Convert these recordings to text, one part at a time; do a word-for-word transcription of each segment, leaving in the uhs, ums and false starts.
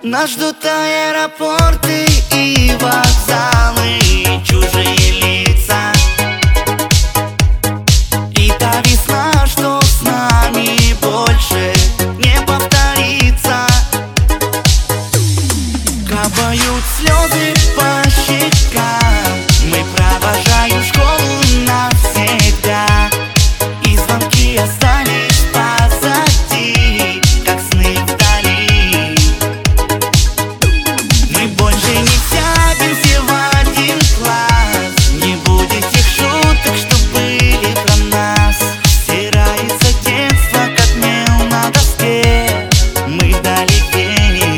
Нас ждут аэропорты и вокзалы, чужие лица. И та весна, что с нами больше не повторится. Капают слезы по щекам, мы провожаем школу навсегда. И звонки остались позади, как сны вдали. Мы больше не сядемся в один класс, не будет тех шуток, что были про нас. Стирается детство, как мел на доске, мы вдалеке.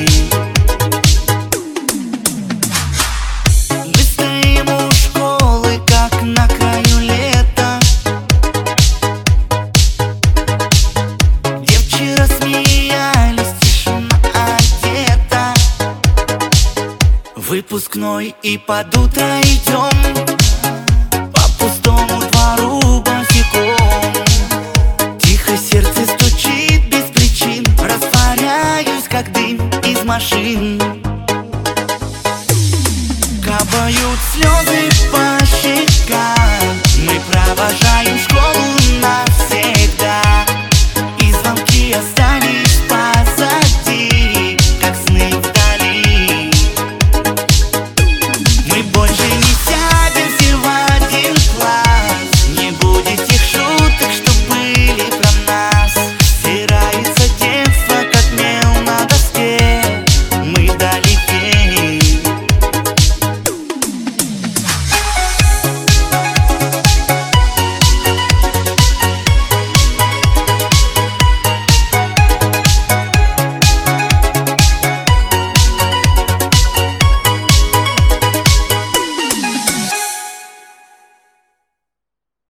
Мы стоим у школы, как на краю лета, где вчера смеялись, тишина одета. Выпускной, и под утро идем по пустому двору босиком. Тихо сердце стучит без причин, растворяюсь, как дым из машин. Капают слезы